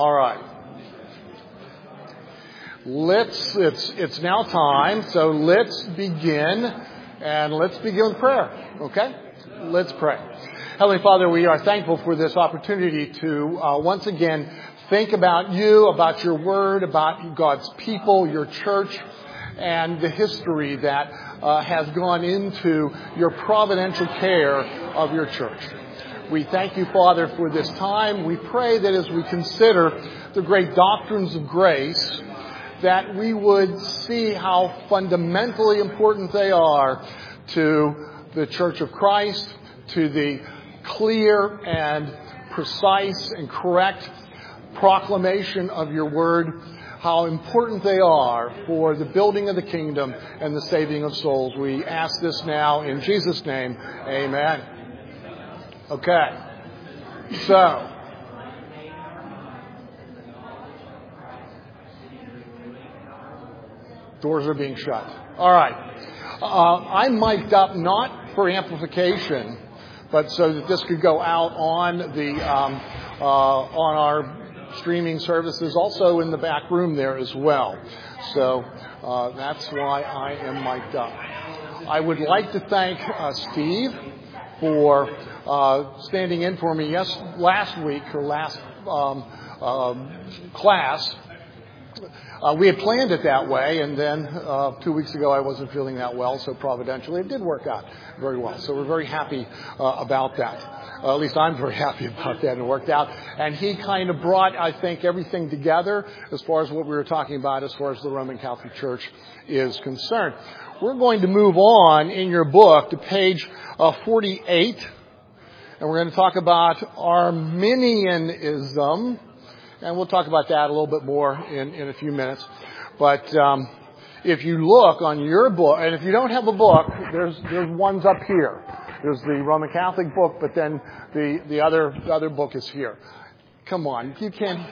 All right. It's now time, so let's begin, and let's begin with prayer, okay? Let's pray. Heavenly Father, we are thankful for this opportunity to once again think about you, about your word, about God's people, your church, and the history that has gone into your providential care of your church. We thank you, Father, for this time. We pray that as we consider the great doctrines of grace, that we would see how fundamentally important they are to the Church of Christ, to the clear and precise and correct proclamation of your word, how important they are for the building of the kingdom and the saving of souls. We ask this now in Jesus' name. Amen. Okay. So, doors are being shut. All right. I'm mic'd up not for amplification, but so that this could go out on the on our streaming services, also in the back room there as well. So that's why I am mic'd up. I would like to thank Steve for standing in for me last week or last class. We had planned it that way, and then 2 weeks ago I wasn't feeling that well, so providentially it did work out very well. So we're very happy about that. At least I'm very happy about that. It worked out. And he kind of brought, I think, everything together as far as what we were talking about as far as the Roman Catholic Church is concerned. We're going to move on in your book to page 48, and we're going to talk about Arminianism. And we'll talk about that a little bit more in a few minutes. But if you look on your book, and if you don't have a book, there's ones up here. There's the Roman Catholic book, but then the other book is here. Come on, you can't.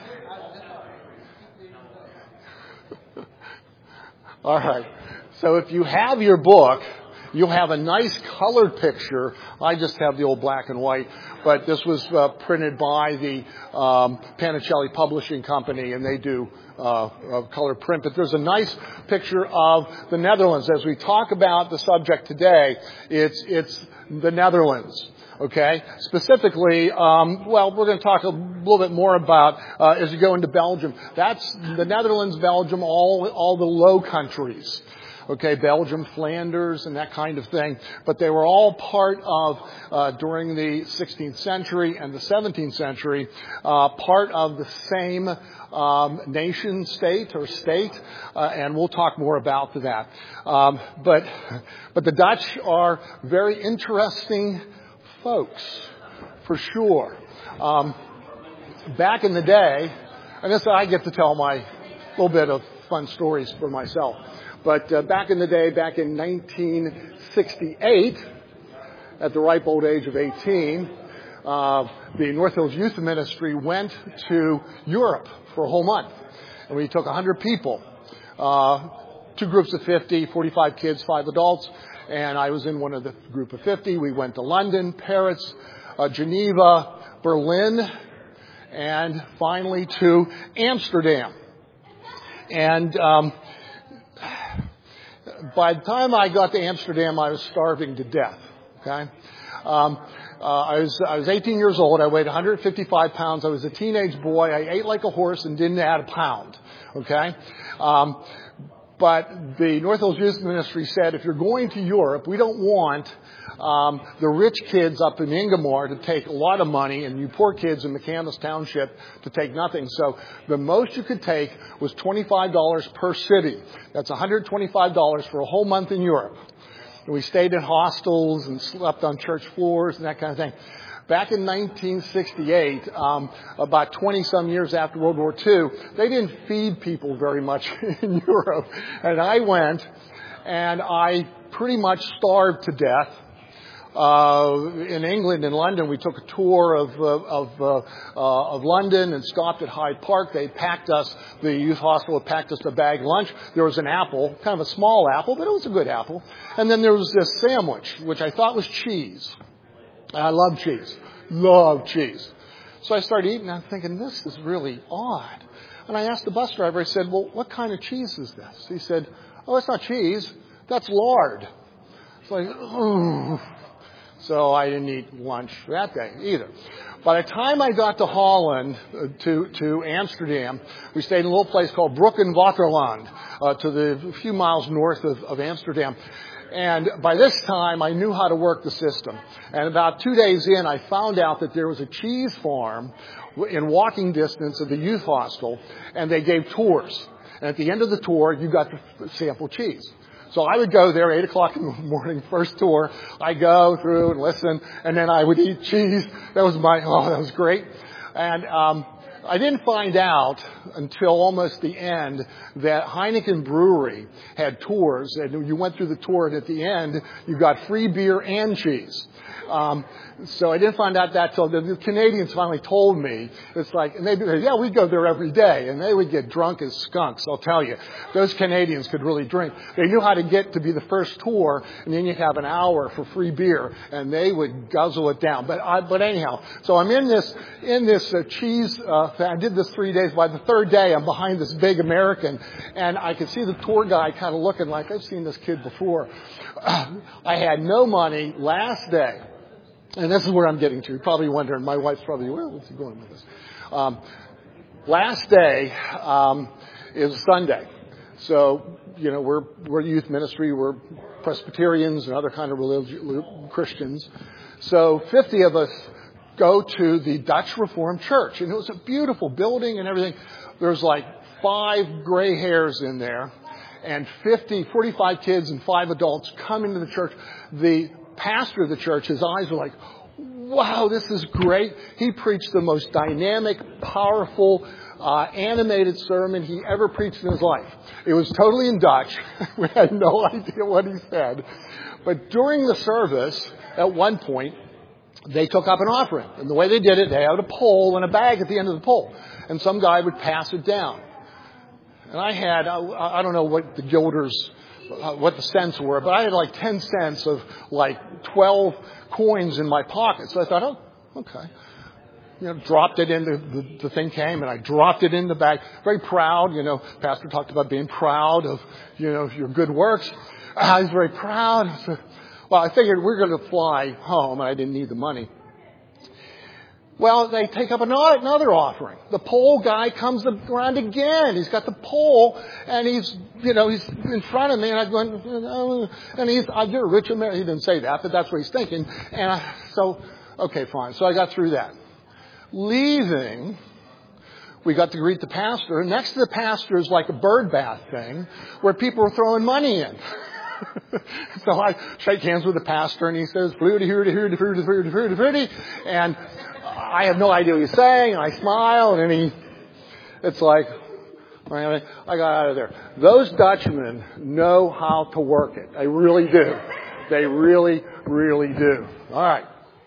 All right. So if you have your book, you'll have a nice colored picture. I just have the old black and white, but this was printed by the Panichelli Publishing Company, and they do color print. But there's a nice picture of the Netherlands. As we talk about the subject today, it's the Netherlands. Okay, specifically, we're going to talk a little bit more about as you go into Belgium. That's the Netherlands, Belgium, all the Low Countries. Okay, Belgium, Flanders, and that kind of thing. But they were all part of, during the 16th century and the 17th century, part of the same nation state or state, and we'll talk more about that. But the Dutch are very interesting folks, for sure. Back in the day, and this I get to tell my little bit of fun stories for myself. But back in the day, back in 1968, at the ripe old age of 18, the North Hills Youth Ministry went to Europe for a whole month. And we took 100 people, 2 groups of 50, 45 kids, 5 adults. And I was in one of the group of 50. We went to London, Paris, Geneva, Berlin, and finally to Amsterdam. And by the time I got to Amsterdam, I was starving to death. Okay, I was 18 years old. I weighed 155 pounds. I was a teenage boy. I ate like a horse and didn't add a pound. Okay, but the North Hills Youth Ministry said, if you're going to Europe, we don't want the rich kids up in Ingemar to take a lot of money and you poor kids in McCandless Township to take nothing. So the most you could take was $25 per city. That's $125 for a whole month in Europe. And we stayed in hostels and slept on church floors and that kind of thing. Back in 1968, about 20-some years after World War II, they didn't feed people very much in Europe. And I went, and I pretty much starved to death. In England, in London, we took a tour of London and stopped at Hyde Park. They packed us, the youth hostel had packed us a bag lunch. There was an apple, kind of a small apple, but it was a good apple. And then there was this sandwich, which I thought was cheese. I love cheese. Love cheese. So I started eating, and I'm thinking, this is really odd. And I asked the bus driver, I said, well, what kind of cheese is this? He said, oh, it's not cheese. That's lard. It's like, oh. So I didn't eat lunch that day either. By the time I got to Holland, to Amsterdam, we stayed in a little place called Broek in Waterland, to the few miles north of Amsterdam. And by this time, I knew how to work the system. And about 2 days in, I found out that there was a cheese farm in walking distance of the youth hostel, and they gave tours. And at the end of the tour, you got to sample cheese. So I would go there 8 o'clock in the morning, first tour. I go through and listen, and then I would eat cheese. That was great. And I didn't find out until almost the end that Heineken Brewery had tours, and you went through the tour, and at the end, you got free beer and cheese. So I didn't find out that till the Canadians finally told me. It's like, and they'd be like, yeah, we go there every day. And they would get drunk as skunks, I'll tell you. Those Canadians could really drink. They knew how to get to be the first tour, and then you'd have an hour for free beer, and they would guzzle it down. But anyhow, so I'm in this cheese thing. I did this 3 days. By the third day, I'm behind this big American, and I could see the tour guide kind of looking like, I've seen this kid before. I had no money last day. And this is where I'm getting to. You're probably wondering, my wife's probably, well, what's he going with this? Last day is Sunday. So, we're youth ministry. We're Presbyterians and other kind of Christians. So 50 of us go to the Dutch Reformed Church. And it was a beautiful building and everything. There's like 5 gray hairs in there. And 45 kids and 5 adults come into the church. The pastor of the church, his eyes were like, wow, this is great. He preached the most dynamic, powerful, animated sermon he ever preached in his life. It was totally in Dutch. We had no idea what he said. But during the service, at one point, they took up an offering. And the way they did it, they had a pole and a bag at the end of the pole. And some guy would pass it down. And I had, I don't know what the guilders, what the cents were, but I had like 10 cents of like 12 coins in my pocket. So I thought, oh, okay. Dropped it in, the thing came, and I dropped it in the bag. Very proud, Pastor talked about being proud of, your good works. I was very proud. So, well, I figured we're going to fly home, and I didn't need the money. Well, they take up another offering. The pole guy comes around again. He's got the pole, and he's in front of me, and I'm going, oh, and you're a rich American. He didn't say that, but that's what he's thinking. And okay, fine. So I got through that. Leaving, we got to greet the pastor. Next to the pastor is like a bird bath thing where people are throwing money in. So I shake hands with the pastor, and he says, "Fluty, hooty, hooty, hooty, hooty, hooty, hooty," and I have no idea what he's saying, and I smile, and then it's like, I got out of there. Those Dutchmen know how to work it. They really do. They really, really do. All right.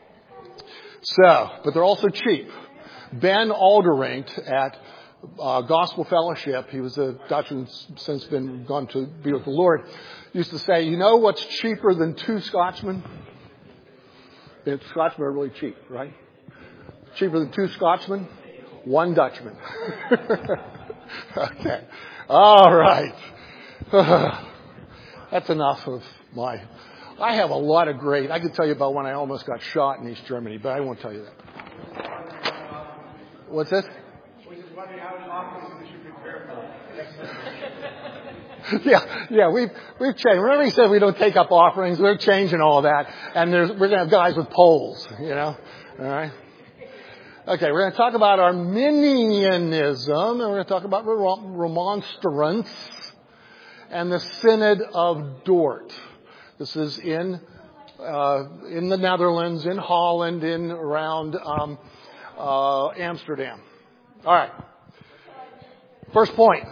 So, but they're also cheap. Ben Alderink at Gospel Fellowship, he was a Dutchman since gone to be with the Lord, used to say, you know what's cheaper than 2 Scotchmen? Scotchmen are really cheap, right? Cheaper than 2 Scotchmen? 1 Dutchman. Okay. All right. That's enough of I have a lot of I could tell you about when I almost got shot in East Germany, but I won't tell you that. What's this? Yeah, we've changed. Remember he said we don't take up offerings? We're changing all of that. And we're going to have guys with poles, All right. Okay, we're going to talk about Arminianism, and we're going to talk about Remonstrance and the Synod of Dort. This is in the Netherlands, in Holland, around Amsterdam. All right. First point.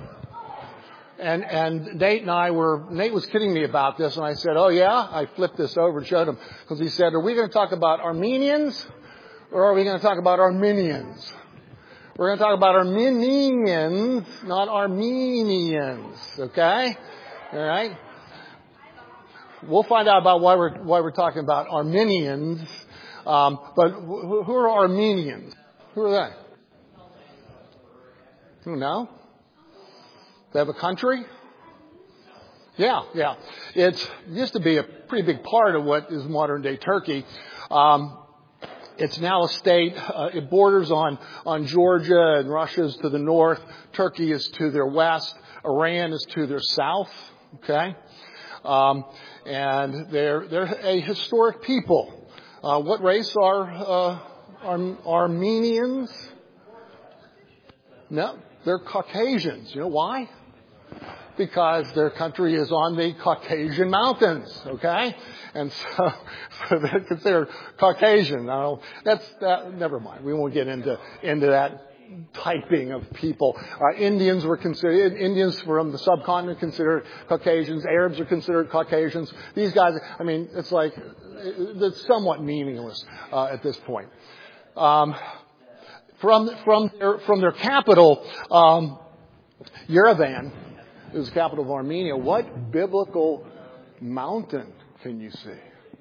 And Nate was kidding me about this, and I said, oh yeah? I flipped this over and showed him, because he said, are we going to talk about Armenians, or are we going to talk about Arminians? We're going to talk about Arminians, not Armenians, okay? All right? We'll find out about why we're talking about Arminians, but who are Armenians? Who are they? Who know? They have a country? Yeah. It used to be a pretty big part of what is modern day Turkey. It's now a state. It borders on Georgia, and Russia's to the north. Turkey is to their west. Iran is to their south. Okay, and they're a historic people. What race are Armenians? No, they're Caucasians. You know why? Because their country is on the Caucasian mountains, okay? And so they're considered Caucasian. Now, never mind. We won't get into that typing of people. Indians from the subcontinent considered Caucasians. Arabs are considered Caucasians. These guys, it's like, it's somewhat meaningless, at this point. From their capital, Yerevan, is the capital of Armenia. What biblical mountain can you see?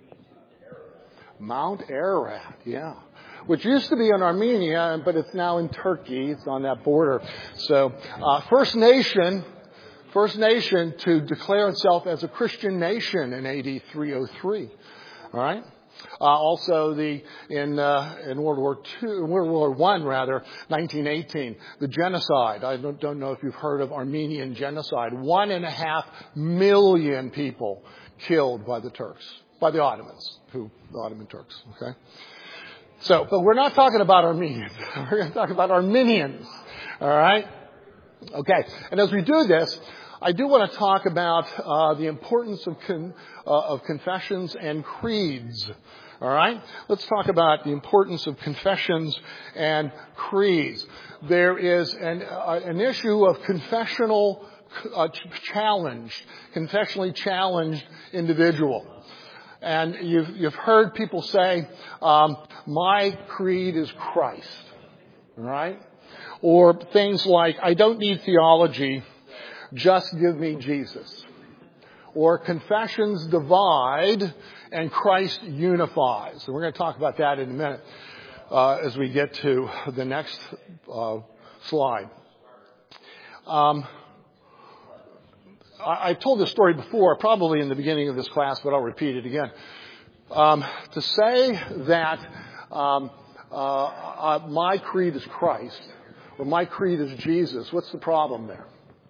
Mount Ararat, yeah. Which used to be in Armenia, but it's now in Turkey. It's on that border. So, first nation to declare itself as a Christian nation in AD 303. All right. Also, in World War I, 1918, the genocide. I don't know if you've heard of Armenian genocide. 1.5 million people killed by the Turks, by the Ottomans, the Ottoman Turks. Okay. So, but we're not talking about Armenians. We're going to talk about Armenians. All right. Okay. And as we do this, I do want to talk about the importance of confessions and creeds. All right? Let's talk about the importance of confessions and creeds. There is an issue of confessionally challenged individual. And you've heard people say, my creed is Christ. All right? Or things like, I don't need theology, just give me Jesus. Or confessions divide and Christ unifies. And we're going to talk about that in a minute as we get to the next slide. I told this story before, probably in the beginning of this class, but I'll repeat it again. To say that my creed is Christ or my creed is Jesus, what's the problem there?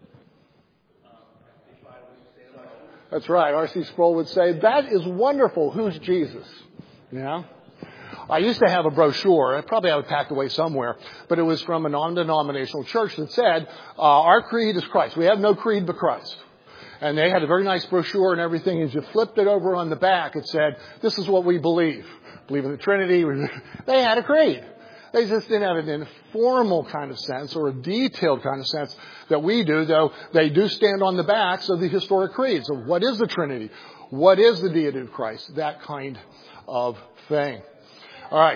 That's right. R.C. Sproul would say, that is wonderful. Who's Jesus? Yeah. I used to have a brochure. I probably have it packed away somewhere. But it was from a non-denominational church that said, our creed is Christ. We have no creed but Christ. And they had a very nice brochure and everything. As you flipped it over on the back, it said, this is what we believe. Believe in the Trinity. They had a creed. They just didn't have it in a formal kind of sense or a detailed kind of sense that we do, though they do stand on the backs of the historic creeds. So what is the Trinity? What is the deity of Christ? That kind of thing. All right.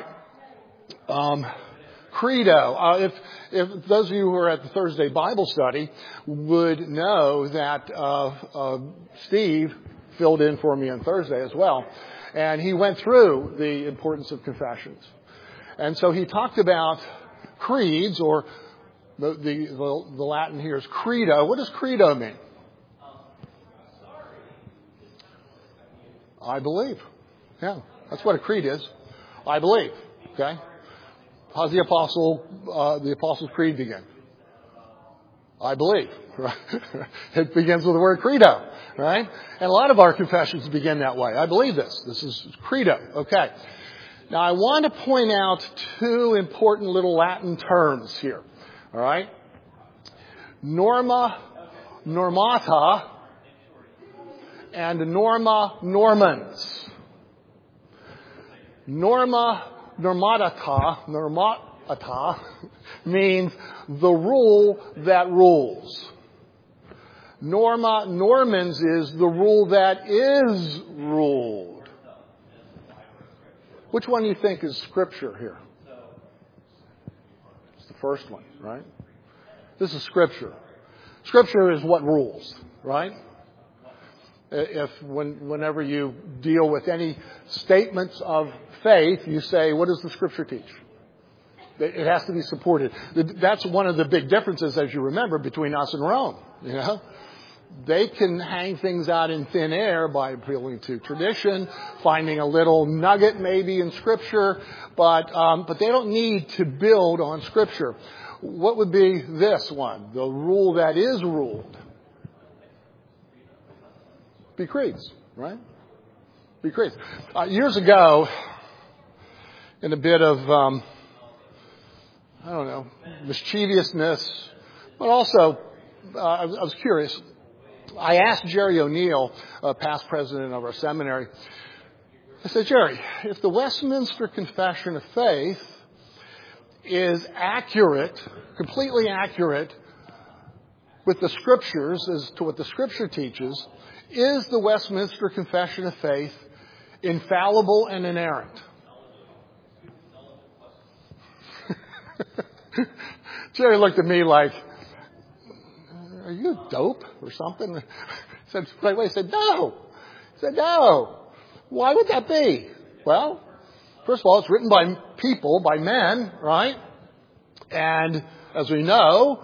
Credo. If those of you who are at the Thursday Bible study would know that Steve filled in for me on Thursday as well, and he went through the importance of confessions. And so he talked about creeds, or the Latin here is credo. What does credo mean? I believe. Yeah, that's what a creed is. I believe. Okay. How's the Apostles' Creed begin? I believe. It begins with the word credo, right? And a lot of our confessions begin that way. I believe this. This is credo. Okay. Now, I want to point out two important little Latin terms here. All right? Norma normata and norma normans. Norma normata means the rule that rules. Norma normans is the rule that is ruled. Which one do you think is Scripture here? It's the first one, right? This is Scripture. Scripture is what rules, right? Whenever you deal with any statements of faith, you say, what does the Scripture teach? It has to be supported. That's one of the big differences, as you remember, between us and Rome. You know, they can hang things out in thin air by appealing to tradition, finding a little nugget maybe in Scripture, but they don't need to build on Scripture. What would be this one? The rule that is ruled. Be creeds, right? Be creeds. Years ago, in a bit of, mischievousness, but also, I was curious. I asked Jerry O'Neill, past president of our seminary, I said, Jerry, if the Westminster Confession of Faith is accurate, completely accurate with the Scriptures as to what the Scripture teaches, is the Westminster Confession of Faith infallible and inerrant? Jerry looked at me like, are you dope or something? I said, right away, he said, no. He said, no. Why would that be? Well, first of all, it's written by people, by men, right? And as we know,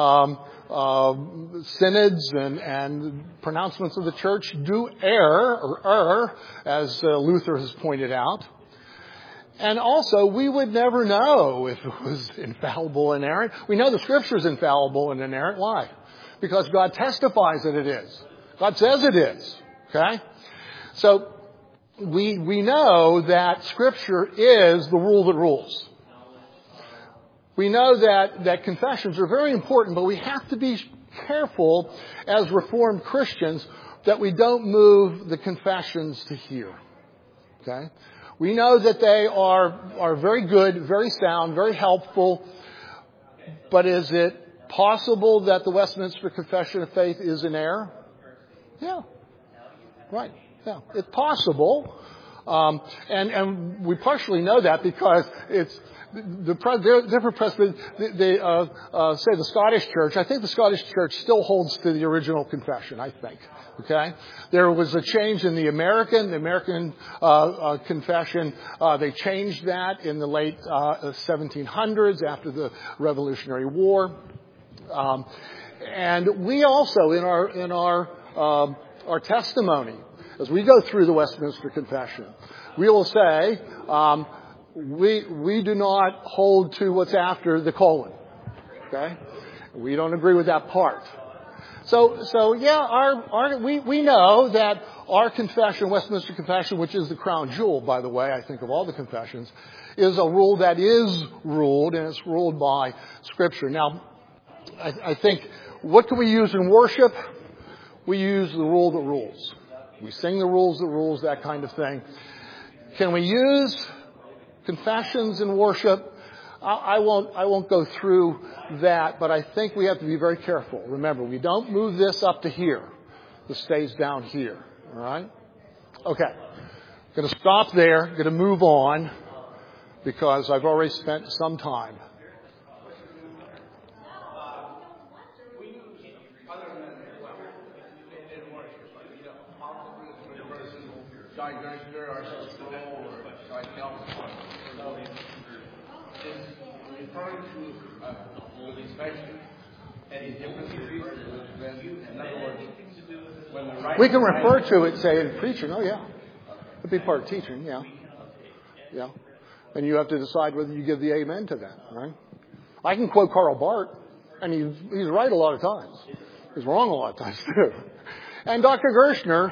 synods and pronouncements of the church do err, as Luther has pointed out. And also, we would never know if it was infallible and inerrant. We know the Scripture is infallible and inerrant. Why? Because God testifies that it is. God says it is. Okay? So, we know that Scripture is the rule that rules. We know that confessions are very important, but we have to be careful as Reformed Christians that we don't move the confessions to here. Okay? We know that they are very good, very sound, very helpful, but is it possible that the Westminster Confession of Faith is in error? Yeah. Right. Yeah. It's possible. And we partially know that because it's different Presbyterians, they say the Scottish Church. I think the Scottish Church still holds to the original confession, I think. Okay? There was a change in the American confession. They changed that in the late 1700s after the Revolutionary War. And we also, in our testimony, as we go through the Westminster Confession, we will say, we do not hold to what's after the colon. Okay? We don't agree with that part. So yeah, we know that our confession, Westminster Confession, which is the crown jewel, by the way, I think of all the confessions, is a rule that is ruled, and it's ruled by Scripture. Now, I think, what can we use in worship? We use the rule that rules. We sing the rules, that kind of thing. Can we use confessions in worship? I won't go through that, but I think we have to be very careful. Remember, we don't move this up to here. This stays down here. All right? Okay. Going to stop there. Going to move on because I've already spent some time. We can refer to it, say, in preaching. Oh, yeah. It'd be part of teaching, yeah. Yeah. And you have to decide whether you give the amen to that, right? I can quote Karl Barth, and he's right a lot of times. He's wrong a lot of times, too. And Dr. Gershner,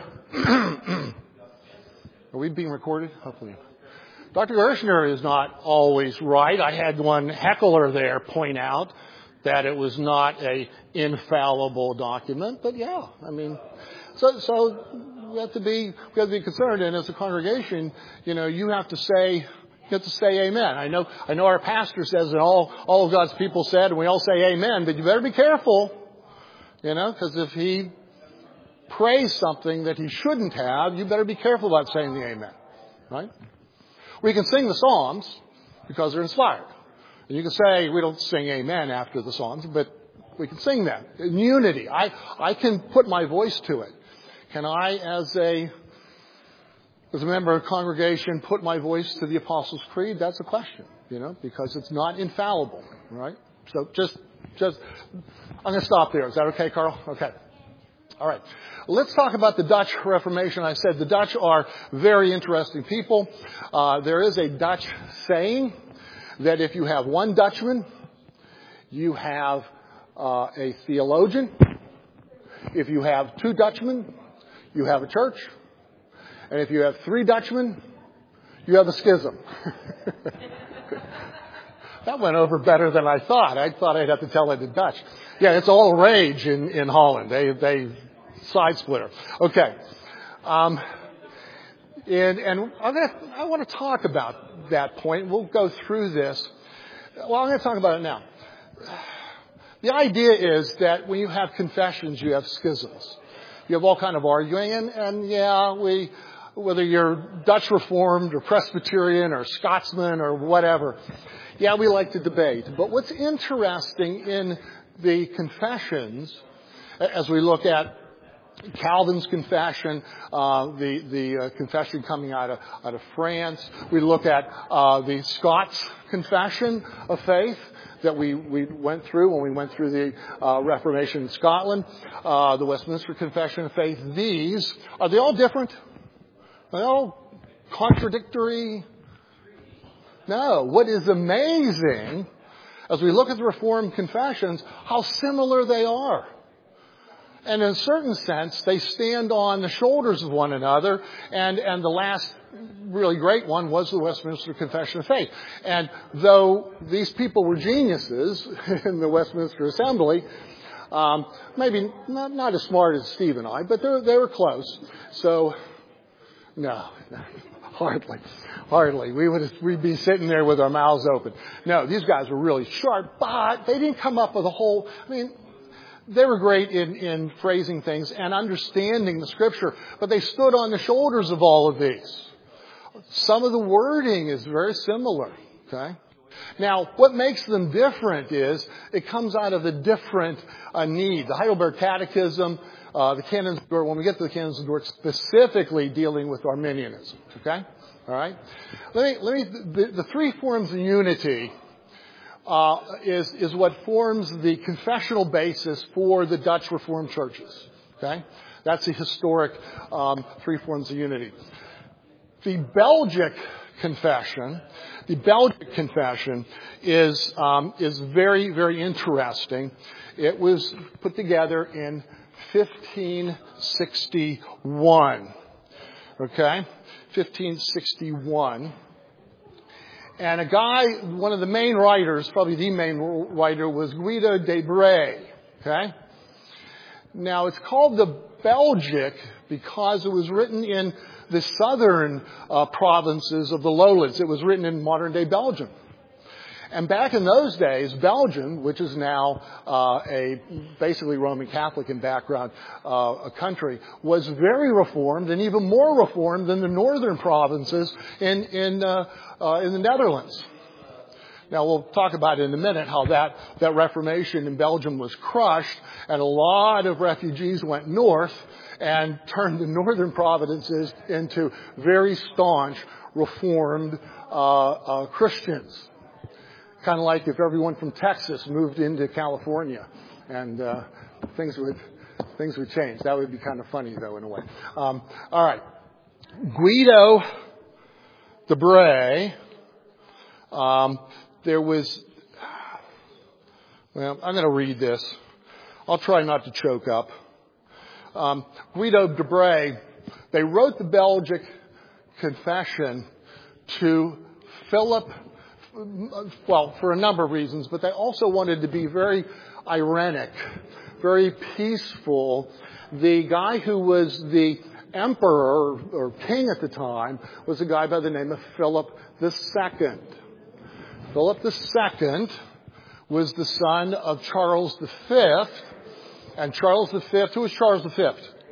are we being recorded? Hopefully. Dr. Gershner is not always right. I had one heckler there point out that it was not a infallible document, but yeah, I mean, so we have to be concerned. And as a congregation, you have to say amen. I know our pastor says that all of God's people said, and we all say amen, but you better be careful, because if he prays something that he shouldn't have, you better be careful about saying the amen, right? We can sing the Psalms because they're inspired. And you can say we don't sing amen after the Psalms, but we can sing them in unity. I can put my voice to it. Can I, as a member of a congregation, put my voice to the Apostles' Creed? That's a question. because it's not infallible, right? So just, I'm going to stop there. Is that okay, Carl? Okay. All right. Let's talk about the Dutch Reformation. I said the Dutch are very interesting people. There is a Dutch saying that if you have one Dutchman, you have a theologian. If you have two Dutchmen, you have a church. And if you have three Dutchmen, you have a schism. That went over better than I thought. I thought I'd have to tell it in Dutch. Yeah, it's all rage in Holland. They side splitter. Okay. And I want to talk about that point. We'll go through this. Well, I'm going to talk about it now. The idea is that when you have confessions, you have schisms. You have all kind of arguing, and whether you're Dutch Reformed or Presbyterian or Scotsman or whatever, we like to debate. But what's interesting in the confessions, as we look at Calvin's confession, the confession coming out of France, we look at the Scots confession of faith that we went through when we went through the Reformation in Scotland, the Westminster Confession of Faith. Are they all different? Are they all contradictory? No. What is amazing, as we look at the Reformed confessions, how similar they are. And in a certain sense, they stand on the shoulders of one another. And the last really great one was the Westminster Confession of Faith. And though these people were geniuses in the Westminster Assembly, maybe not as smart as Steve and I, but they were close. So, no, hardly. We'd be sitting there with our mouths open. No, these guys were really sharp, but they didn't come up with a whole. They were great in phrasing things and understanding the Scripture, but they stood on the shoulders of all of these. Some of the wording is very similar, okay? Now, what makes them different is it comes out of a different need. The Heidelberg Catechism, the Canons of Dort, when we get to the Canons of Dort, specifically dealing with Arminianism, okay? All right? The three forms of unity is what forms the confessional basis for the Dutch Reformed churches. Okay, that's the historic three forms of unity. The Belgic confession is very, very interesting. It was put together in 1561. Okay, 1561. And a guy, one of the main writers, probably the main writer, was Guido de Brès. Okay? Now, it's called the Belgic because it was written in the southern provinces of the lowlands. It was written in modern-day Belgium. And back in those days, Belgium, which is now a basically Roman Catholic in background a country, was very reformed and even more reformed than the northern provinces in the Netherlands. Now, we'll talk about it in a minute, how that Reformation in Belgium was crushed, and a lot of refugees went north and turned the northern provinces into very staunch, reformed Christians. Kind of like if everyone from Texas moved into California, and things would change. That would be kind of funny, though, in a way. All right, Guido de Brès. There was. Well, I'm going to read this. I'll try not to choke up. Guido de Brès. They wrote the Belgic Confession to Philip. Well, for a number of reasons, but they also wanted to be very ironic, very peaceful. The guy who was the emperor or king at the time was a guy by the name of Philip II. Philip II was the son of Charles V, and Charles V, who was Charles V?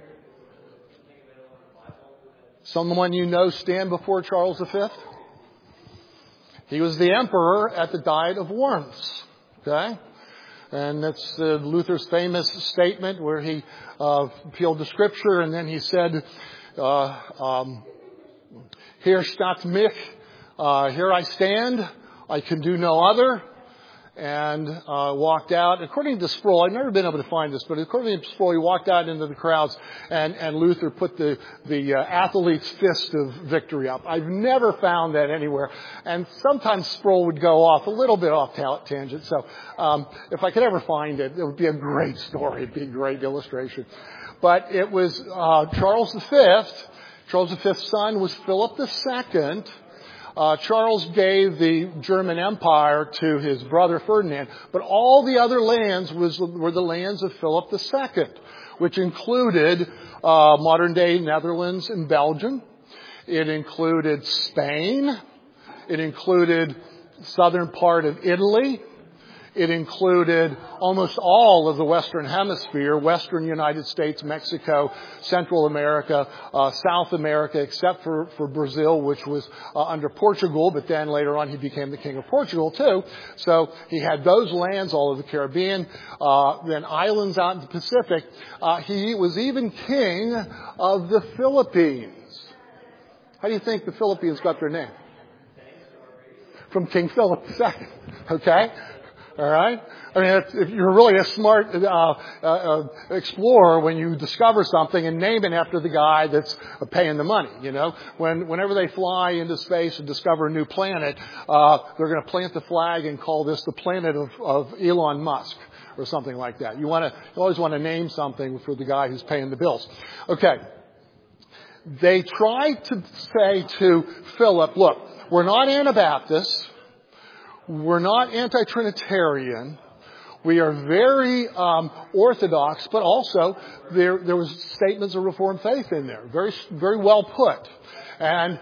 Someone you know stand before Charles V? He was the emperor at the Diet of Worms, okay? And that's Luther's famous statement where he appealed to Scripture, and then he said, Hier staat mich, here I stand, I can do no other. And walked out. According to Sproul, I've never been able to find this, but according to Sproul, he walked out into the crowds, and Luther put the athlete's fist of victory up. I've never found that anywhere. And sometimes Sproul would go off a little bit off tangent. So if I could ever find it, it would be a great story. It'd be a great illustration. But it was Charles V. Charles V's son was Philip II. Charles gave the German Empire to his brother Ferdinand, but all the other lands were the lands of Philip II, which included modern-day Netherlands and Belgium. It included Spain. It included southern part of Italy. It included almost all of the Western Hemisphere, Western United States, Mexico, Central America, South America, except for Brazil, which was under Portugal, but then later on he became the king of Portugal too. So he had those lands, all of the Caribbean, then islands out in the Pacific. He was even king of the Philippines. How do you think the Philippines got their name? From King Philip II. Okay? All right? I mean, if you're really a smart explorer when you discover something and name it after the guy that's paying the money, you know. Whenever they fly into space and discover a new planet, they're going to plant the flag and call this the planet of Elon Musk or something like that. You always want to name something for the guy who's paying the bills. Okay. They tried to say to Philip, look, we're not Anabaptists. We're not anti-Trinitarian. We are very orthodox, but also there was statements of Reformed faith in there. Very, very well put. And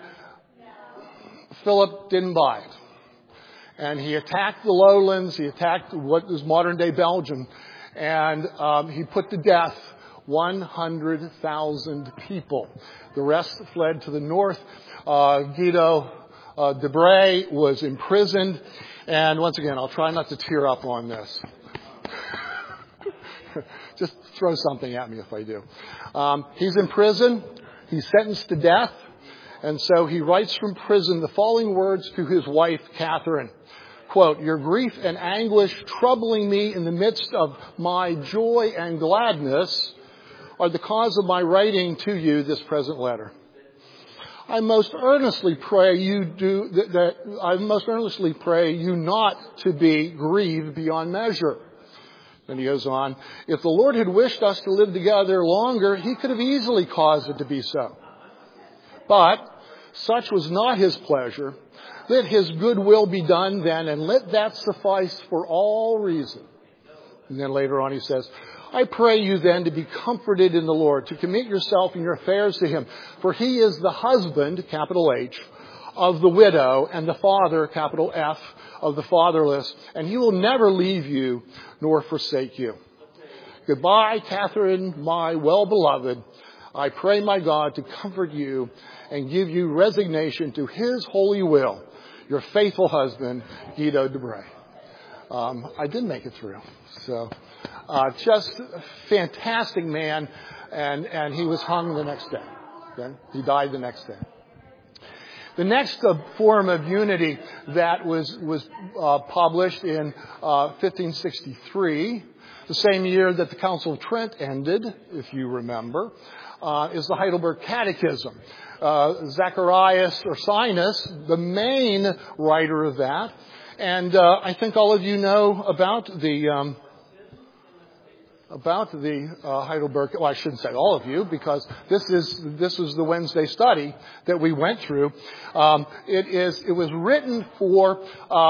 Philip didn't buy it. And he attacked the lowlands. He attacked what is modern-day Belgium. And he put to death 100,000 people. The rest fled to the north. Guido de Bray was imprisoned. And once again, I'll try not to tear up on this. Just throw something at me if I do. He's in prison. He's sentenced to death. And so he writes from prison the following words to his wife, Catherine. Quote, "Your grief and anguish troubling me in the midst of my joy and gladness are the cause of my writing to you this present letter. I most earnestly pray you not to be grieved beyond measure." Then he goes on, "If the Lord had wished us to live together longer, he could have easily caused it to be so. But such was not his pleasure. Let his good will be done then, and let that suffice for all reason." And then later on he says, "I pray you then to be comforted in the Lord, to commit yourself and your affairs to him. For he is the husband, capital H, of the widow, and the father, capital F, of the fatherless. And he will never leave you nor forsake you. Goodbye, Catherine, my well-beloved. I pray my God to comfort you and give you resignation to his holy will. Your faithful husband, Guido de Bray." I did make it through. So, just a fantastic man, and he was hung the next day. Okay? He died the next day. The next form of unity that was published in 1563, the same year that the Council of Trent ended, if you remember, is the Heidelberg Catechism. Zacharias Ursinus, the main writer of that, and I think all of you know about the Heidelberg. Well, I shouldn't say all of you, because this is the Wednesday study that we went through. It was written for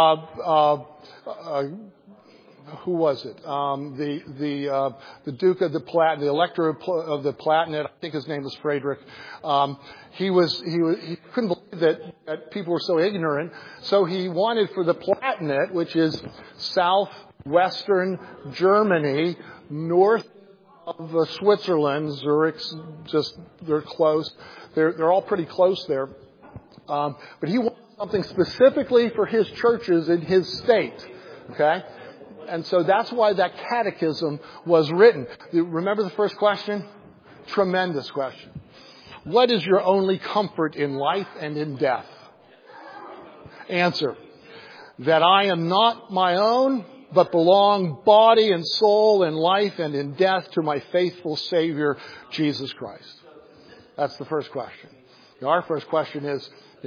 who was it? The Duke of the Palatinate, the Elector of the Palatinate. I think his name was Frederick. He couldn't believe that people were so ignorant, so he wanted for the Palatinate, which is southwestern Germany, north of Switzerland, Zurich's they're close. They're all pretty close there. But he wanted something specifically for his churches in his state. Okay? And so that's why that catechism was written. Remember the first question? Tremendous question. What is your only comfort in life and in death? Answer. that I am not my own, but belong body and soul in life and in death to my faithful Savior, Jesus Christ. That's the first question. Our first question is,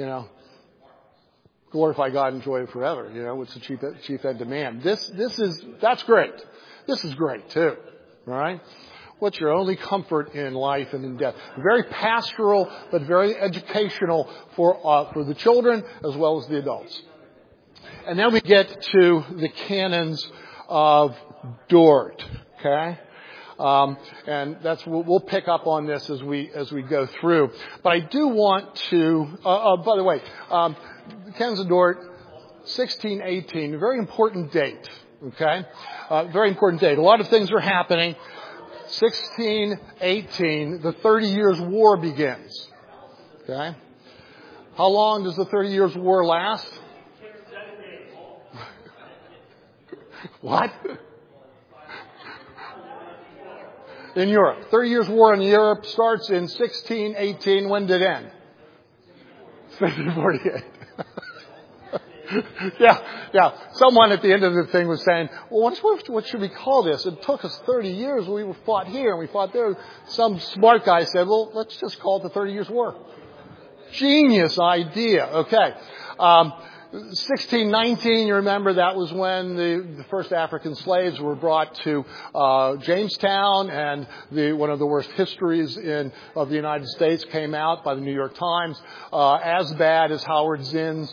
glorify God and enjoy it forever. What's the chief end demand? That's great. This is great too. All right? What's your only comfort in life and in death? Very pastoral, but very educational for the children as well as the adults. And then we get to the canons of Dort. Okay? And we'll pick up on this as we go through. But I do want to, by the way, canons of Dort, 1618, a very important date. Okay? Very important date. A lot of things are happening. 1618, the 30 Years' War begins. Okay? How long does the 30 Years' War last? What? In Europe. 30 Years' War in Europe starts in 1618. When did it end? 1648. Yeah. Someone at the end of the thing was saying, well, what should we call this? It took us 30 years. We fought here and we fought there. Some smart guy said, well, let's just call it the 30 Years' War. Genius idea. Okay. 1619, you remember, that was when the first African slaves were brought to Jamestown, and one of the worst histories of the United States came out by the New York Times, as bad as Howard Zinn's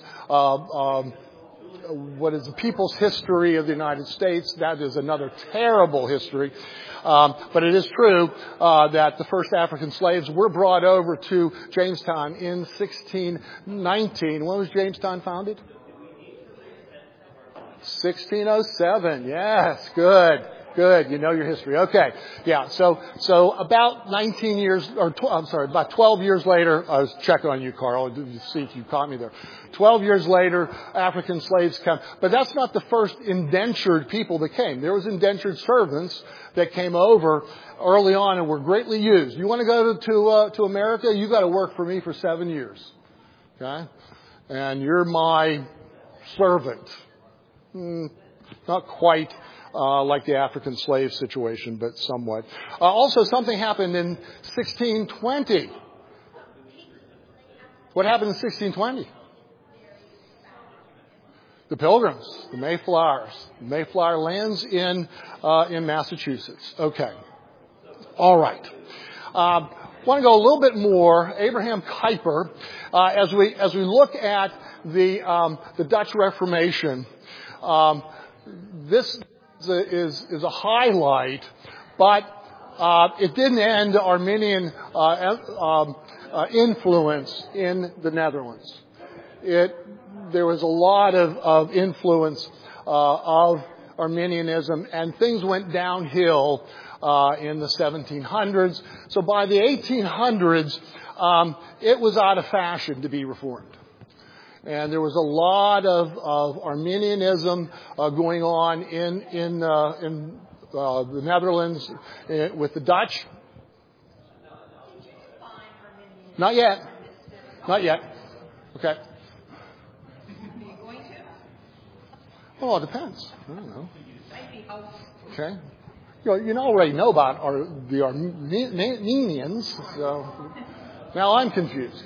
what is the People's History of the United States. That is another terrible history. But it is true that the first African slaves were brought over to Jamestown in 1619. When was Jamestown founded? 1607. Yes, good. You know your history. Okay. Yeah. So about about 12 years later, I was checking on you, Carl, to see if you caught me there. 12 years later, African slaves come. But that's not the first indentured people that came. There was indentured servants that came over early on and were greatly used. You want to go to America? You got to work for me for 7 years. Okay? And you're my servant. Not quite like the African slave situation, but somewhat. Also, something happened in 1620. What happened in 1620? The Pilgrims, the Mayflowers. The Mayflower lands in Massachusetts. Okay. All right. Want to go a little bit more. Abraham Kuyper, as we look at the Dutch Reformation. This is a highlight, but it didn't end Arminian influence in the Netherlands. There was a lot of influence of Arminianism, and things went downhill in the 1700s. So by the 1800s, it was out of fashion to be reformed. And there was a lot of Arminianism going on in the Netherlands with the Dutch. Not yet. Okay. Well, it depends. I don't know. Okay. You already know about the Armenians, so now I'm confused.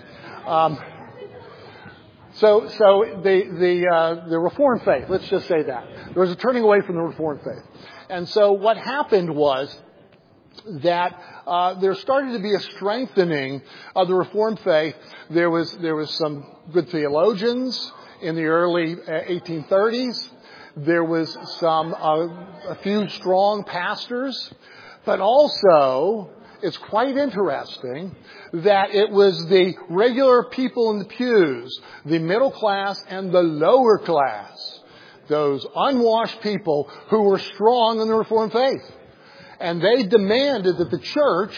So the Reformed faith, let's just say that. There was a turning away from the Reformed faith. And so what happened was that there started to be a strengthening of the Reformed faith. There was some good theologians in the early 1830s. There was a few strong pastors, but also it's quite interesting that it was the regular people in the pews, the middle class and the lower class, those unwashed people who were strong in the Reformed faith. And they demanded that the church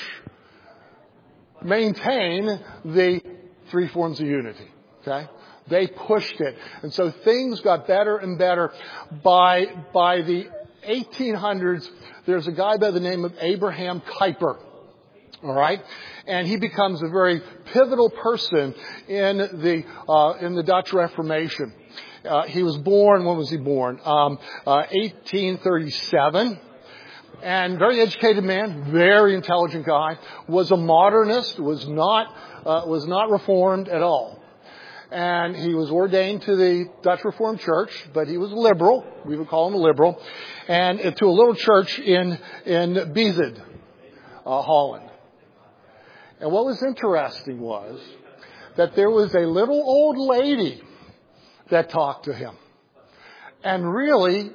maintain the three forms of unity. Okay? They pushed it. And so things got better and better. By the 1800s, there's a guy by the name of Abraham Kuyper. All right, and he becomes a very pivotal person in the Dutch Reformation. He was born, when was he born? 1837. And very educated man, very intelligent guy, was a modernist, was not reformed at all. And he was ordained to the Dutch Reformed Church, but he was liberal. We would call him a liberal. And to a little church in Bezig, Holland. And what was interesting was that there was a little old lady that talked to him. And really,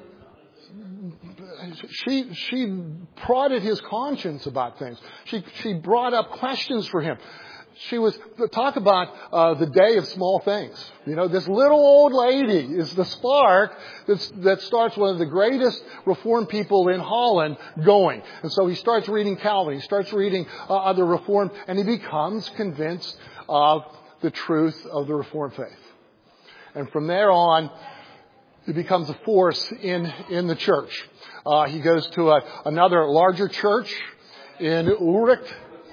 she prodded his conscience about things. She brought up questions for him. She was, talk about the day of small things. You know, this little old lady is the spark that starts one of the greatest Reformed people in Holland going. And so he starts reading Calvin. He starts reading other Reformed, and he becomes convinced of the truth of the Reformed faith. And from there on, he becomes a force in the church. He goes to another larger church in Ulrich,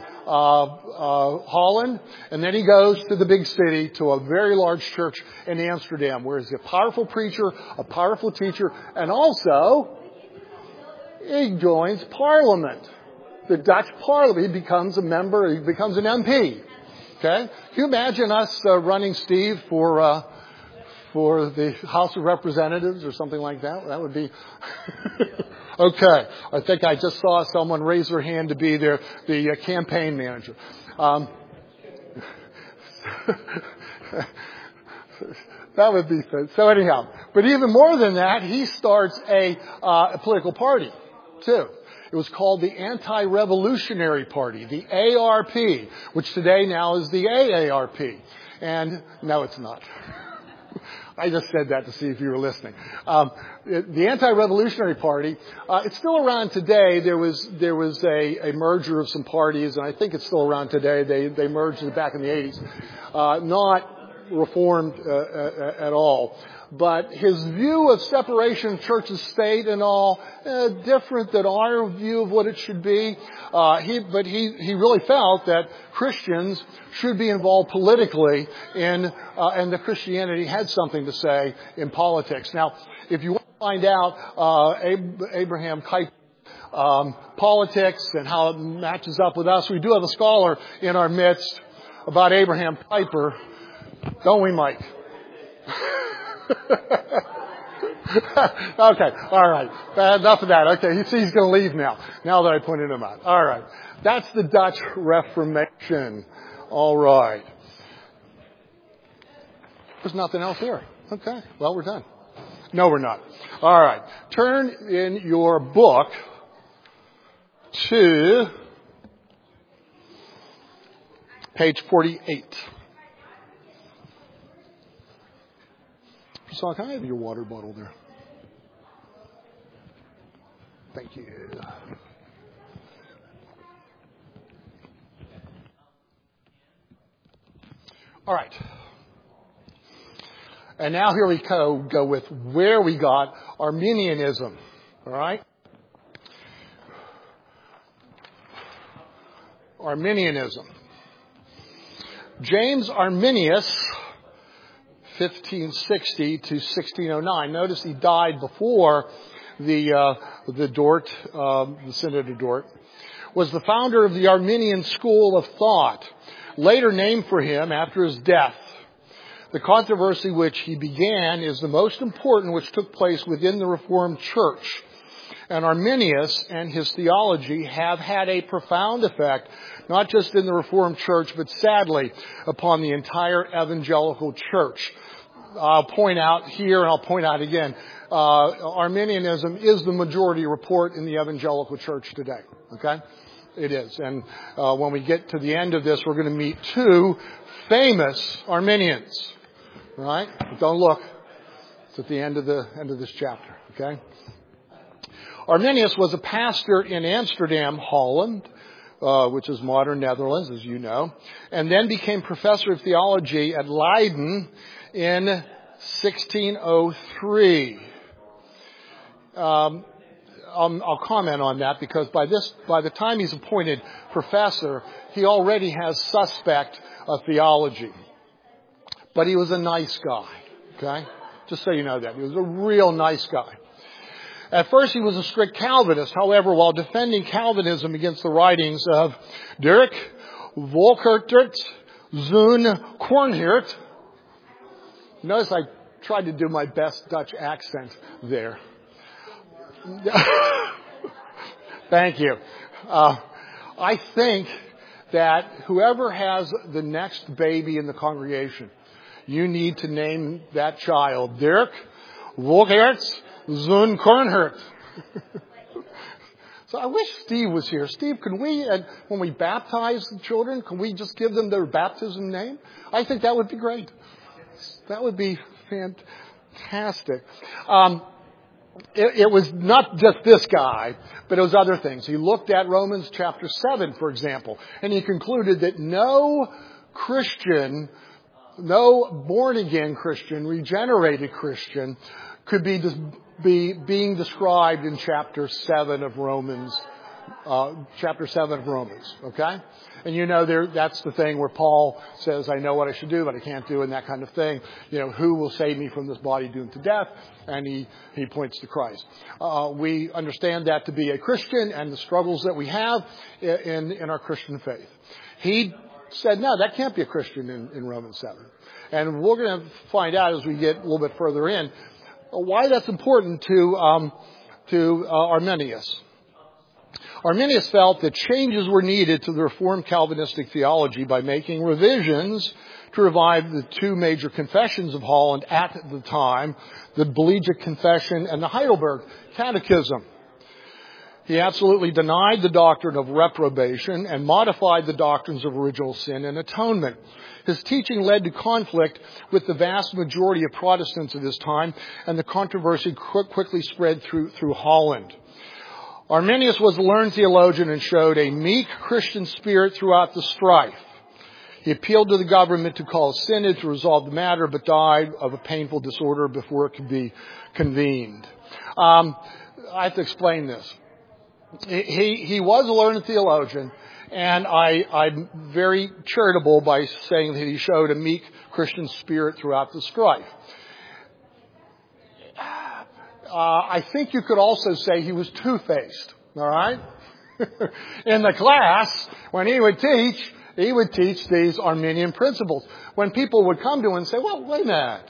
Holland, and then he goes to the big city, to a very large church in Amsterdam, where he's a powerful preacher, a powerful teacher, and also he joins Parliament, the Dutch Parliament. He becomes a member, he becomes an MP. Okay? Can you imagine us running Steve for the House of Representatives or something like that? That would be... Okay. I think I just saw someone raise their hand to be the campaign manager. That would be fun. So anyhow, but even more than that, he starts a political party too. It was called the Anti-Revolutionary Party, the ARP, which today now is the AARP. And no, it's not. I just said that to see if you were listening. The Anti-Revolutionary Party, it's still around today. There was a merger of some parties, and I think it's still around today. They merged back in the 80s. Not reformed at all. But his view of separation of church and state and all, different than our view of what it should be. He really felt that Christians should be involved politically and that Christianity had something to say in politics. Now, if you want to find out Abraham Kuyper, politics and how it matches up with us, we do have a scholar in our midst about Abraham Kuyper, don't we, Mike? Okay, all right. Enough of that. Okay, he's going to leave now that I pointed him out. All right. That's the Dutch Reformation. All right. There's nothing else here. Okay, well, we're done. No, we're not. All right. Turn in your book to page 48. So can I have your water bottle there? Thank you. All right. And now here we go with where we got Arminianism. All right? Arminianism. James Arminius, 1560 to 1609. Notice he died before the Dort, the Synod of Dort. Was the founder of the Arminian school of thought, later named for him after his death. The controversy which he began is the most important which took place within the Reformed Church. And Arminius and his theology have had a profound effect, not just in the Reformed Church, but sadly upon the entire evangelical church. I'll point out here, and I'll point out again, Arminianism is the majority report in the evangelical church today. Okay? It is. And when we get to the end of this, we're going to meet two famous Arminians. Right? But don't look. It's at the end of this chapter. Okay? Arminius was a pastor in Amsterdam, Holland, which is modern Netherlands, as you know, and then became professor of theology at Leiden in 1603. I'll comment on that because by the time he's appointed professor, he already has suspect of theology. But he was a nice guy, okay? Just so you know that. He was a real nice guy. At first, he was a strict Calvinist. However, while defending Calvinism against the writings of Dirk Volkertert Zoon Kornhert, notice I tried to do my best Dutch accent there. Thank you. I think that whoever has the next baby in the congregation, you need to name that child Dirk Volkertert Zoon Kornhert. So I wish Steve was here. Steve, can we, when we baptize the children, can we just give them their baptism name? I think that would be great. That would be fantastic. It was not just this guy, but it was other things. He looked at Romans chapter 7, for example, and he concluded that no Christian, no born-again Christian, regenerated Christian could be being described in chapter 7 of Romans, okay? And you know, that's the thing where Paul says, I know what I should do, but I can't do, and that kind of thing. You know, who will save me from this body doomed to death? And he points to Christ. We understand that to be a Christian and the struggles that we have in our Christian faith. He said, no, that can't be a Christian in Romans 7. And we're going to find out as we get a little bit further in why that's important to Arminius. Arminius felt that changes were needed to the Reformed Calvinistic theology by making revisions to revive the two major confessions of Holland at the time, the Belgic Confession and the Heidelberg Catechism. He absolutely denied the doctrine of reprobation and modified the doctrines of original sin and atonement. His teaching led to conflict with the vast majority of Protestants of his time, and the controversy quickly spread through Holland. Arminius was a learned theologian and showed a meek Christian spirit throughout the strife. He appealed to the government to call a synod to resolve the matter, but died of a painful disorder before it could be convened. I have to explain this. He was a learned theologian, and I'm very charitable by saying that he showed a meek Christian spirit throughout the strife. I think you could also say he was two-faced, all right? In the class, when he would teach these Arminian principles. When people would come to him and say, well, wait a minute.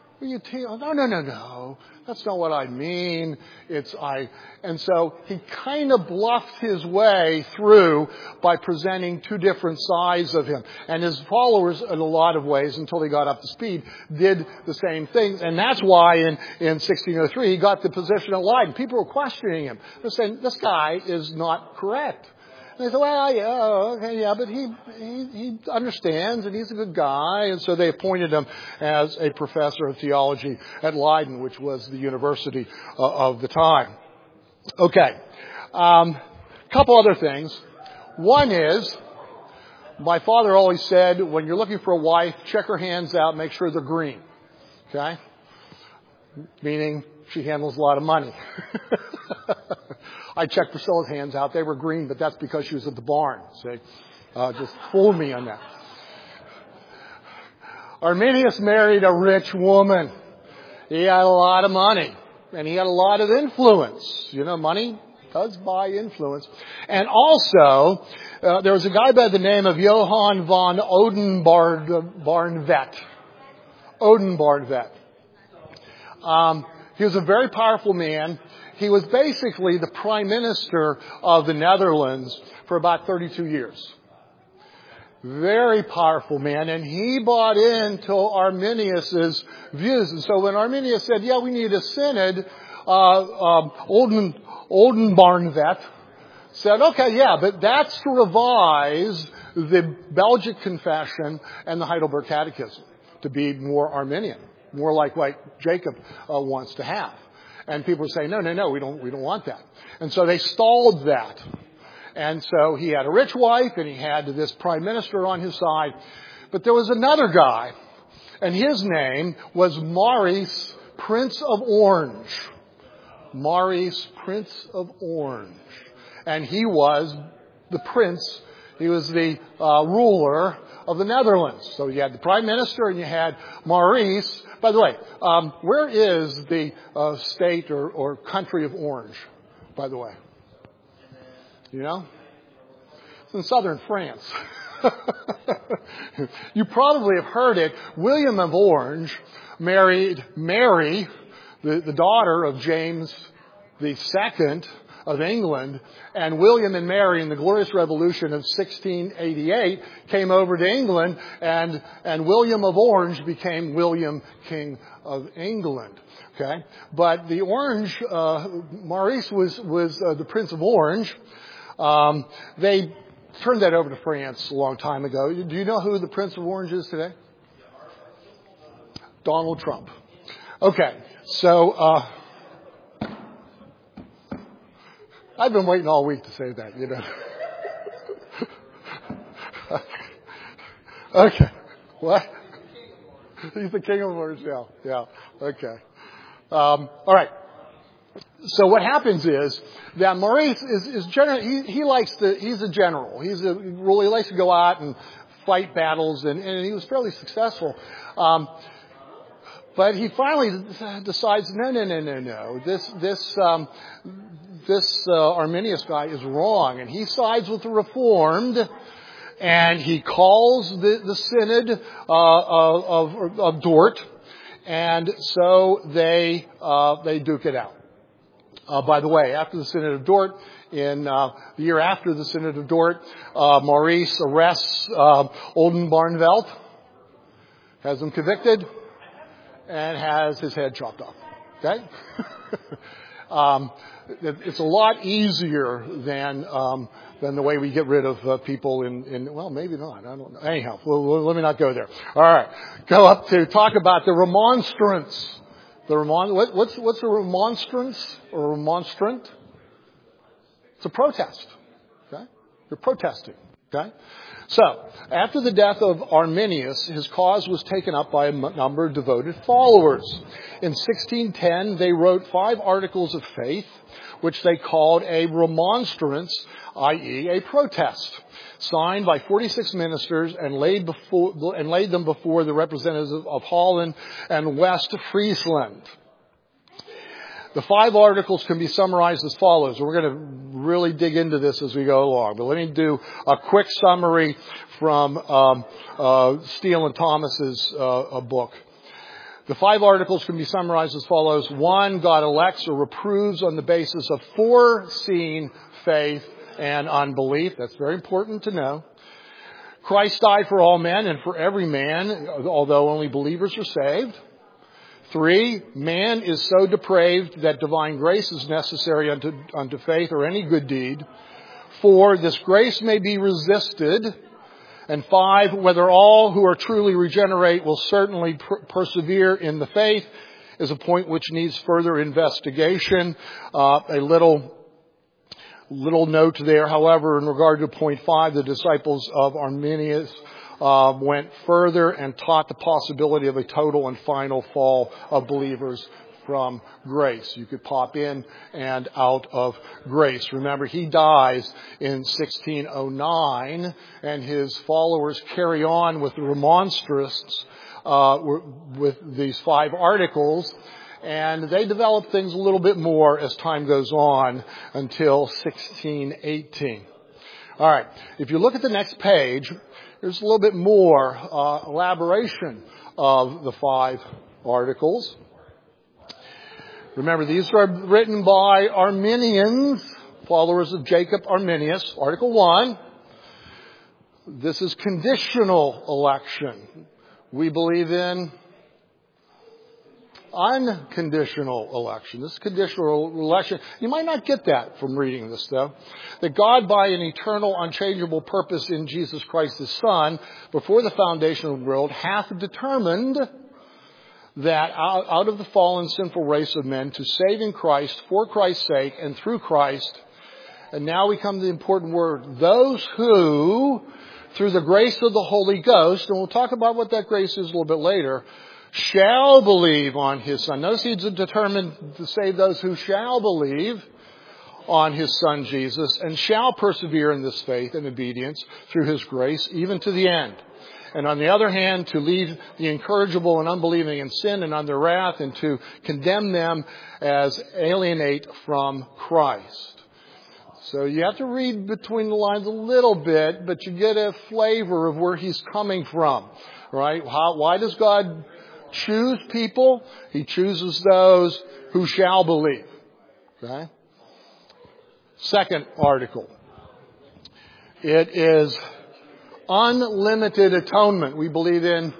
No. That's not what I mean. And so he kind of bluffed his way through by presenting two different sides of him. And his followers, in a lot of ways, until they got up to speed, did the same thing. And that's why in 1603 he got the position at Leiden. People were questioning him. They're saying, this guy is not correct. And they said, well, but he understands and he's a good guy. And so they appointed him as a professor of theology at Leiden, which was the university of the time. Okay. Couple other things. One is, my father always said, when you're looking for a wife, check her hands out, make sure they're green. Okay? Meaning she handles a lot of money. I checked Priscilla's hands out. They were green, but that's because she was at the barn. See? Just fooled me on that. Arminius married a rich woman. He had a lot of money. And he had a lot of influence. You know, money does buy influence. And also, there was a guy by the name of Johann von Odenbarnvet. He was a very powerful man. He was basically the prime minister of the Netherlands for about 32 years. Very powerful man. And he bought into Arminius's views. And so when Arminius said, yeah, we need a synod, Oldenbarnvet said, okay, yeah, but that's to revise the Belgic Confession and the Heidelberg Catechism to be more Arminian, more like what Jacob wants to have. And people were saying, no, we don't want that. And so they stalled that. And so he had a rich wife and he had this prime minister on his side. But there was another guy, and his name was Maurice, Prince of Orange. Maurice, Prince of Orange. And he was the prince, he was the ruler of the Netherlands. So you had the Prime Minister and you had Maurice. By the way, where is the state or country of Orange, by the way? You know? It's in southern France. You probably have heard it. William of Orange married Mary, the daughter of James II of England, and William and Mary in the Glorious Revolution of 1688 came over to England, and William of Orange became William, King of England. Okay, but the Orange, Maurice was the Prince of Orange. They turned that over to France a long time ago. Do you know who the Prince of Orange is today? Donald Trump. Okay, so I've been waiting all week to say that, you know. Okay, what? He's the King of Orange now. Yeah, okay. All right. So what happens is that Maurice is generally, he's a general. He likes to go out and fight battles, and he was fairly successful. But he finally decides, no. This Arminius guy is wrong, and he sides with the Reformed, and he calls the Synod of Dort, and so they duke it out. By the way, after the Synod of Dort, in the year after the Synod of Dort, Maurice arrests Oldenbarnevelt, has him convicted, and has his head chopped off. Okay? It's a lot easier than the way we get rid of people in well, maybe not. I don't know. Anyhow, let me not go there. All right. Go up to talk about the remonstrance. What's a remonstrance or remonstrant? It's a protest. Okay? You're protesting. Okay? So, after the death of Arminius, his cause was taken up by a number of devoted followers. In 1610, they wrote 5 articles of faith, which they called a remonstrance, i.e. a protest, signed by 46 ministers and laid them before the representatives of Holland and West Friesland. The 5 articles can be summarized as follows. We're going to really dig into this as we go along, but let me do a quick summary from Steele and Thomas's book. The 5 articles can be summarized as follows. 1, God elects or reproves on the basis of foreseen faith and unbelief. That's very important to know. Christ died for all men and for every man, although only believers are saved. 3, man is so depraved that divine grace is necessary unto faith or any good deed. 4, this grace may be resisted. And 5, whether all who are truly regenerate will certainly persevere in the faith is a point which needs further investigation. A little note there, however, in regard to point 5, the disciples of Arminius went further and taught the possibility of a total and final fall of believers from grace. You could pop in and out of grace. Remember, he dies in 1609, and his followers carry on with the remonstrance with these 5 articles, and they develop things a little bit more as time goes on until 1618. All right, if you look at the next page, there's a little bit more elaboration of the 5 articles. Remember, these are written by Arminians, followers of Jacob Arminius. Article 1, this is conditional election. We believe in unconditional election. This is conditional election. You might not get that from reading this, though. That God, by an eternal, unchangeable purpose in Jesus Christ, his Son, before the foundation of the world, hath determined that out of the fallen sinful race of men to save in Christ, for Christ's sake, and through Christ. And now we come to the important word. Those who, through the grace of the Holy Ghost, and we'll talk about what that grace is a little bit later, shall believe on his Son. Notice he's determined to save those who shall believe on His Son Jesus, and shall persevere in this faith and obedience through His grace, even to the end. And on the other hand, to leave the incorrigible and unbelieving in sin and under wrath, and to condemn them as alienate from Christ. So you have to read between the lines a little bit, but you get a flavor of where He's coming from, right? Why does God choose people? He chooses those who shall believe. Okay? Second article. It is unlimited atonement. We believe in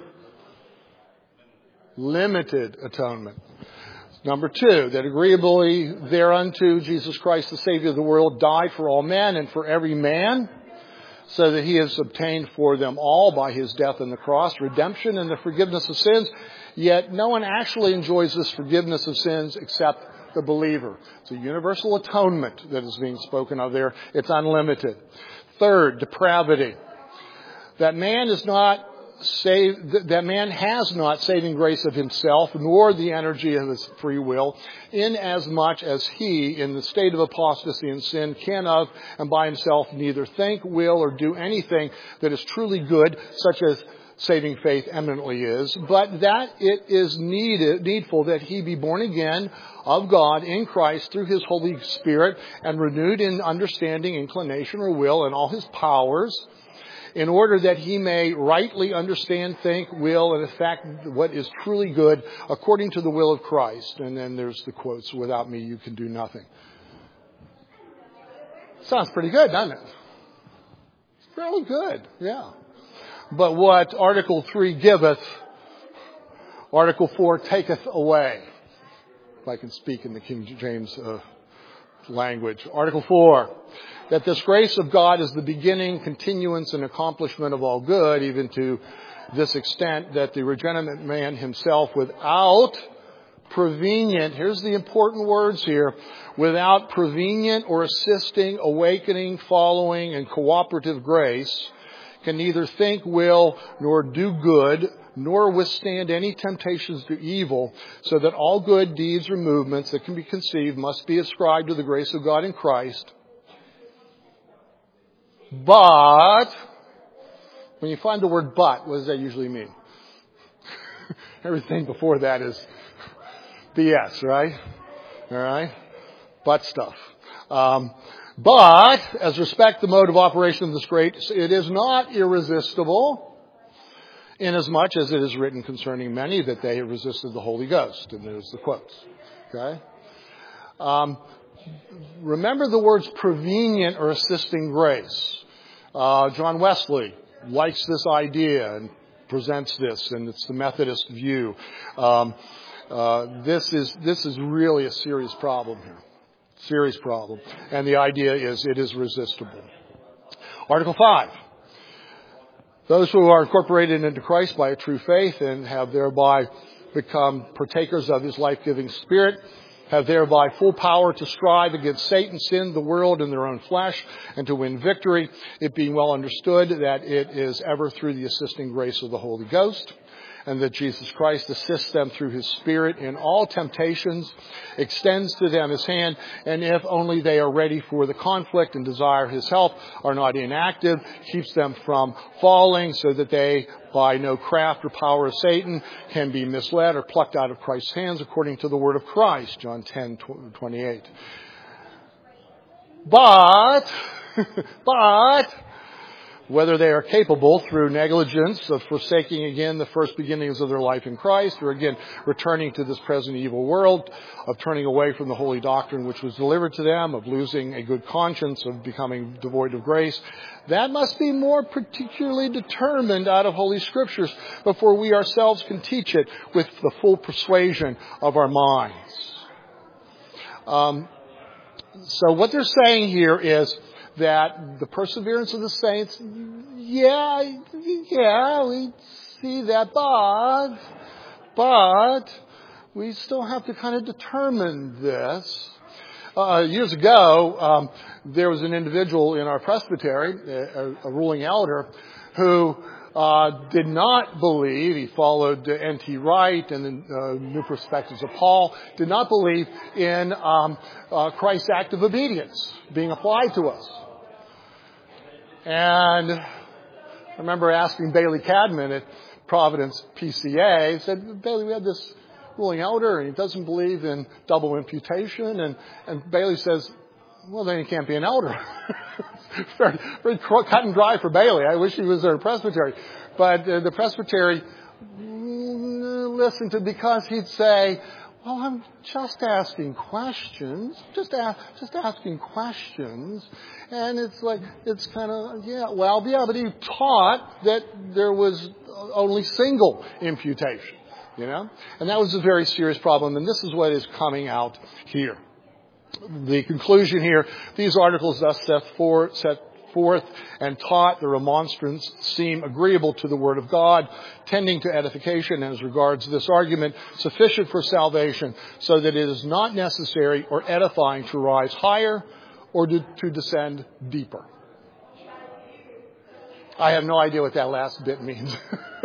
limited atonement. Number 2, that agreeably thereunto Jesus Christ, the Savior of the world, died for all men and for every man, so that He has obtained for them all by His death on the cross redemption and the forgiveness of sins. Yet no one actually enjoys this forgiveness of sins except the believer. It's a universal atonement that is being spoken of there. It's unlimited. Third, depravity. That man has not saving grace of himself, nor the energy of his free will, inasmuch as he, in the state of apostasy and sin, can of and by himself neither think, will, or do anything that is truly good, such as saving faith eminently is, but that it is needful that he be born again of God in Christ through His Holy Spirit, and renewed in understanding, inclination, or will, and all his powers, in order that he may rightly understand, think, will, and effect what is truly good according to the will of Christ. And then there's the quotes, without me you can do nothing. Sounds pretty good, doesn't it? It's fairly good, yeah. But what Article 3 giveth, Article 4 taketh away. If I can speak in the King James language. Article 4, that this grace of God is the beginning, continuance, and accomplishment of all good, even to this extent that the regenerate man himself, without prevenient, here's the important words here, without prevenient or assisting, awakening, following, and cooperative grace, can neither think, will, nor do good, nor withstand any temptations to evil, so that all good deeds or movements that can be conceived must be ascribed to the grace of God in Christ. But, when you find the word but, what does that usually mean? Everything before that is BS, right? All right? But stuff. But, as respect the mode of operation of this grace, it is not irresistible, inasmuch as it is written concerning many that they have resisted the Holy Ghost. And there's the quotes. Okay? Remember the words prevenient or assisting grace. John Wesley likes this idea and presents this, and it's the Methodist view. This is really a serious problem here. Serious problem. And the idea is it is resistible. Article 5. Those who are incorporated into Christ by a true faith and have thereby become partakers of His life-giving Spirit, have thereby full power to strive against Satan, sin, the world, and their own flesh, and to win victory, it being well understood that it is ever through the assisting grace of the Holy Ghost, and that Jesus Christ assists them through His Spirit in all temptations, extends to them His hand, and if only they are ready for the conflict and desire His help, are not inactive, keeps them from falling, so that they, by no craft or power of Satan, can be misled or plucked out of Christ's hands, according to the word of Christ, John 10:28. But, whether they are capable through negligence of forsaking again the first beginnings of their life in Christ, or again returning to this present evil world, of turning away from the holy doctrine which was delivered to them, of losing a good conscience, of becoming devoid of grace, that must be more particularly determined out of Holy Scriptures before we ourselves can teach it with the full persuasion of our minds. So what they're saying here is that the perseverance of the saints, yeah, we see that, but we still have to kind of determine this. Years ago, there was an individual in our presbytery, a ruling elder, who did not believe, he followed N.T. Wright and the New Perspectives of Paul, did not believe in Christ's act of obedience being applied to us. And I remember asking Bailey Cadman at Providence PCA, he said, Bailey, we had this ruling elder and he doesn't believe in double imputation. And Bailey says, well, then he can't be an elder. very cut and dry for Bailey. I wish he was a presbytery. But the presbytery listened to, because he'd say, well, I'm just asking questions, just asking questions. And it's like, it's kind of, but he taught that there was only single imputation, And that was a very serious problem, and this is what is coming out here. The conclusion here, these articles thus set forth and taught the remonstrance seem agreeable to the Word of God, tending to edification as regards this argument, sufficient for salvation, so that it is not necessary or edifying to rise higher or to descend deeper. I have no idea what that last bit means.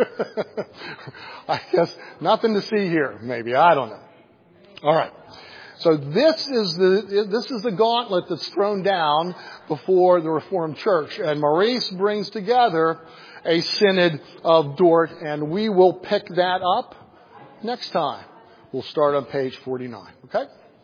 I guess nothing to see here, maybe. I don't know. All right. So this is the gauntlet that's thrown down before the Reformed Church. And Maurice brings together a synod of Dort, and we will pick that up next time. We'll start on page 49. Okay?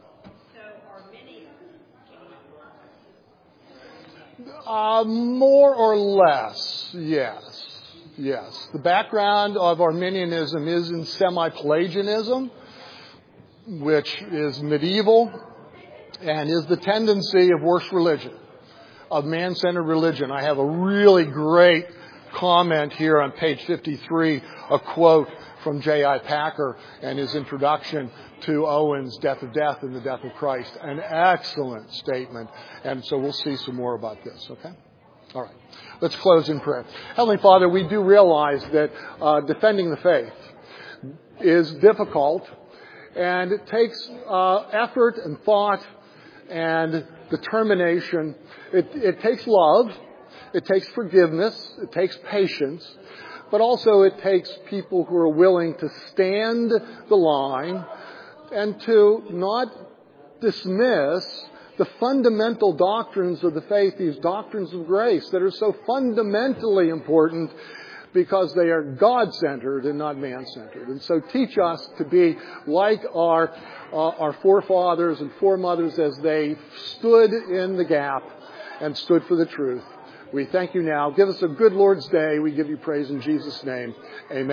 More or less, yes. The background of Arminianism is in semi-Pelagianism, which is medieval and is the tendency of worse religion, of man-centered religion. I have a really great comment here on page 53, a quote from J.I. Packer and his introduction to Owen's Death of Death and the Death of Christ. An excellent statement. And so we'll see some more about this, okay? All right. Let's close in prayer. Heavenly Father, we do realize that defending the faith is difficult, and it takes effort and thought and determination. It takes love. It takes forgiveness. It takes patience. But also it takes people who are willing to stand the line and to not dismiss the fundamental doctrines of the faith, these doctrines of grace that are so fundamentally important because they are God-centered and not man-centered. And so teach us to be like our forefathers and foremothers as they stood in the gap and stood for the truth. We thank you now. Give us a good Lord's Day. We give you praise in Jesus' name. Amen.